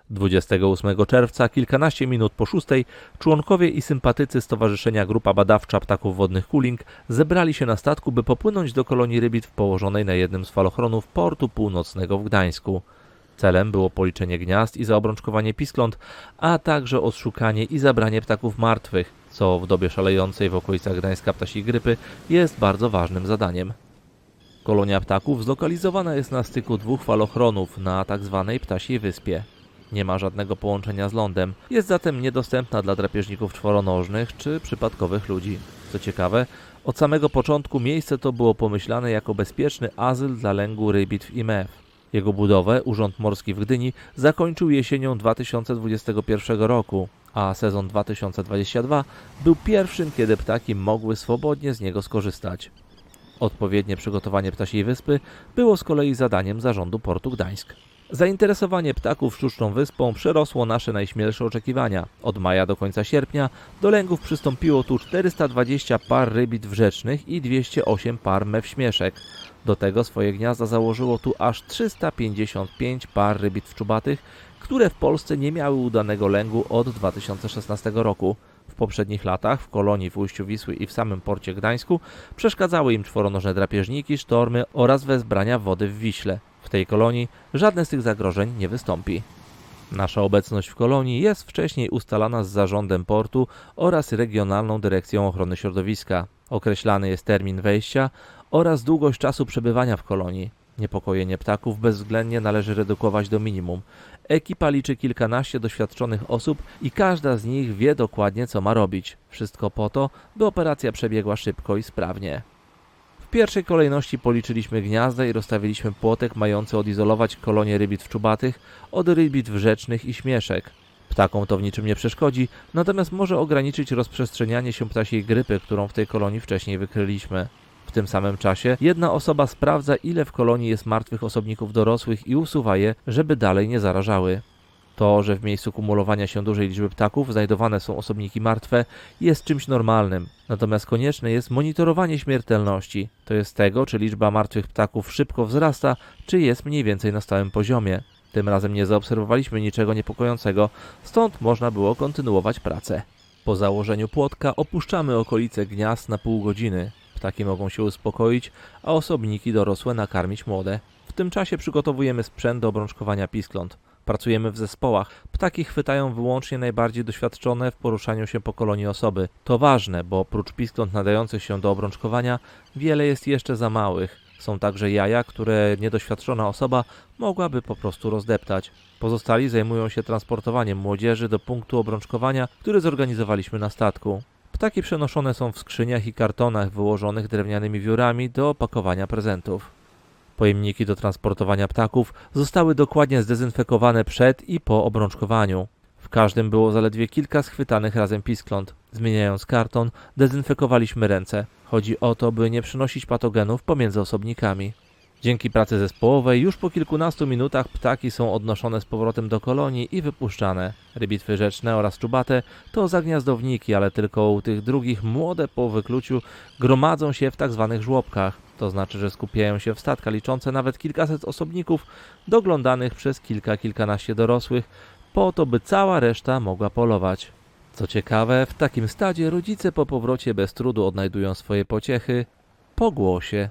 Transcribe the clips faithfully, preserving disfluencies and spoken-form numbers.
dwudziestego ósmego czerwca, kilkanaście minut po szóstej, członkowie i sympatycy Stowarzyszenia Grupa Badawcza Ptaków Wodnych Kuling zebrali się na statku, by popłynąć do kolonii rybitw położonej na jednym z falochronów portu północnego w Gdańsku. Celem było policzenie gniazd i zaobrączkowanie piskląt, a także odszukanie i zabranie ptaków martwych, co w dobie szalejącej w okolicach Gdańska ptasiej grypy jest bardzo ważnym zadaniem. Kolonia ptaków zlokalizowana jest na styku dwóch falochronów na tzw. Ptasiej Wyspie. Nie ma żadnego połączenia z lądem, jest zatem niedostępna dla drapieżników czworonożnych czy przypadkowych ludzi. Co ciekawe, od samego początku miejsce to było pomyślane jako bezpieczny azyl dla lęgu rybitw i mew. Jego budowę Urząd Morski w Gdyni zakończył jesienią dwa tysiące dwudziestego pierwszego roku, a sezon dwa tysiące dwudziesty drugi był pierwszym, kiedy ptaki mogły swobodnie z niego skorzystać. Odpowiednie przygotowanie Ptasiej Wyspy było z kolei zadaniem Zarządu Portu Gdańsk. Zainteresowanie ptaków Sztuczną Wyspą przerosło nasze najśmielsze oczekiwania. Od maja do końca sierpnia do lęgów przystąpiło tu czterysta dwadzieścia par rybitw rzecznych i dwieście osiem par mew śmieszek. Do tego swoje gniazda założyło tu aż trzysta pięćdziesiąt pięć par rybitw czubatych, które w Polsce nie miały udanego lęgu od dwa tysiące szesnastego roku. W poprzednich latach w kolonii w ujściu Wisły i w samym porcie Gdańsku przeszkadzały im czworonożne drapieżniki, sztormy oraz wezbrania wody w Wiśle. W tej kolonii żadne z tych zagrożeń nie wystąpi. Nasza obecność w kolonii jest wcześniej ustalana z zarządem portu oraz Regionalną Dyrekcją Ochrony Środowiska. Określany jest termin wejścia oraz długość czasu przebywania w kolonii. Niepokojenie ptaków bezwzględnie należy redukować do minimum. Ekipa liczy kilkanaście doświadczonych osób i każda z nich wie dokładnie, co ma robić. Wszystko po to, by operacja przebiegła szybko i sprawnie. W pierwszej kolejności policzyliśmy gniazda i rozstawiliśmy płotek mający odizolować kolonię rybitw czubatych od rybitw rzecznych i śmieszek. Ptakom to w niczym nie przeszkodzi, natomiast może ograniczyć rozprzestrzenianie się ptasiej grypy, którą w tej kolonii wcześniej wykryliśmy. W tym samym czasie jedna osoba sprawdza, ile w kolonii jest martwych osobników dorosłych i usuwa je, żeby dalej nie zarażały. To, że w miejscu kumulowania się dużej liczby ptaków znajdowane są osobniki martwe, jest czymś normalnym. Natomiast konieczne jest monitorowanie śmiertelności, to jest tego, czy liczba martwych ptaków szybko wzrasta, czy jest mniej więcej na stałym poziomie. Tym razem nie zaobserwowaliśmy niczego niepokojącego, stąd można było kontynuować pracę. Po założeniu płotka opuszczamy okolice gniazd na pół godziny. Ptaki mogą się uspokoić, a osobniki dorosłe nakarmić młode. W tym czasie przygotowujemy sprzęt do obrączkowania piskląt. Pracujemy w zespołach. Ptaki chwytają wyłącznie najbardziej doświadczone w poruszaniu się po kolonii osoby. To ważne, bo oprócz piskląt nadających się do obrączkowania, wiele jest jeszcze za małych. Są także jaja, które niedoświadczona osoba mogłaby po prostu rozdeptać. Pozostali zajmują się transportowaniem młodzieży do punktu obrączkowania, który zorganizowaliśmy na statku. Ptaki przenoszone są w skrzyniach i kartonach wyłożonych drewnianymi wiórami do opakowania prezentów. Pojemniki do transportowania ptaków zostały dokładnie zdezynfekowane przed i po obrączkowaniu. W każdym było zaledwie kilka schwytanych razem piskląt. Zmieniając karton, dezynfekowaliśmy ręce. Chodzi o to, by nie przynosić patogenów pomiędzy osobnikami. Dzięki pracy zespołowej już po kilkunastu minutach ptaki są odnoszone z powrotem do kolonii i wypuszczane. Rybitwy rzeczne oraz czubate to zagniazdowniki, ale tylko u tych drugich młode po wykluciu gromadzą się w tak zwanych żłobkach. To znaczy, że skupiają się w statkach liczące nawet kilkaset osobników, doglądanych przez kilka, kilkanaście dorosłych, po to, by cała reszta mogła polować. Co ciekawe, w takim stadzie rodzice po powrocie bez trudu odnajdują swoje pociechy po głosie.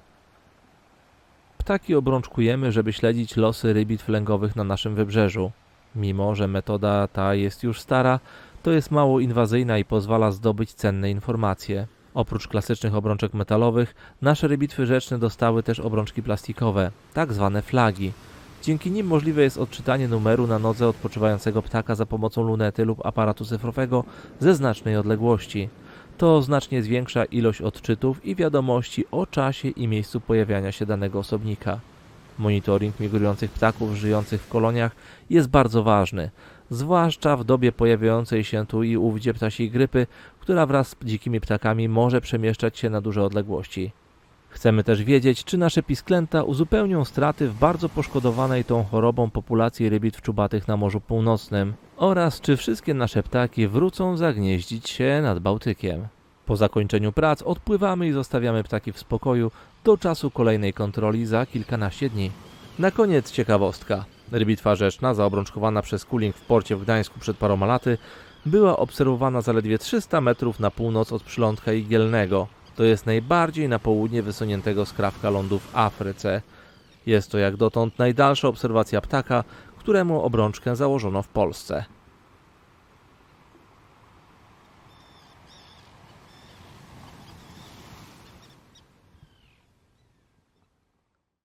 Ptaki obrączkujemy, żeby śledzić losy rybitw lęgowych na naszym wybrzeżu. Mimo że metoda ta jest już stara, to jest mało inwazyjna i pozwala zdobyć cenne informacje. Oprócz klasycznych obrączek metalowych, nasze rybitwy rzeczne dostały też obrączki plastikowe, tak zwane flagi. Dzięki nim możliwe jest odczytanie numeru na nodze odpoczywającego ptaka za pomocą lunety lub aparatu cyfrowego ze znacznej odległości. To znacznie zwiększa ilość odczytów i wiadomości o czasie i miejscu pojawiania się danego osobnika. Monitoring migrujących ptaków żyjących w koloniach jest bardzo ważny, zwłaszcza w dobie pojawiającej się tu i ówdzie ptasiej grypy, która wraz z dzikimi ptakami może przemieszczać się na duże odległości. Chcemy też wiedzieć, czy nasze pisklęta uzupełnią straty w bardzo poszkodowanej tą chorobą populacji rybitw czubatych na Morzu Północnym oraz czy wszystkie nasze ptaki wrócą zagnieździć się nad Bałtykiem. Po zakończeniu prac odpływamy i zostawiamy ptaki w spokoju do czasu kolejnej kontroli za kilkanaście dni. Na koniec ciekawostka. Rybitwa rzeczna, zaobrączkowana przez Kuling w porcie w Gdańsku przed paroma laty, była obserwowana zaledwie trzysta metrów na północ od przylądka Igielnego. To jest najbardziej na południe wysuniętego skrawka lądu w Afryce. Jest to jak dotąd najdalsza obserwacja ptaka, któremu obrączkę założono w Polsce.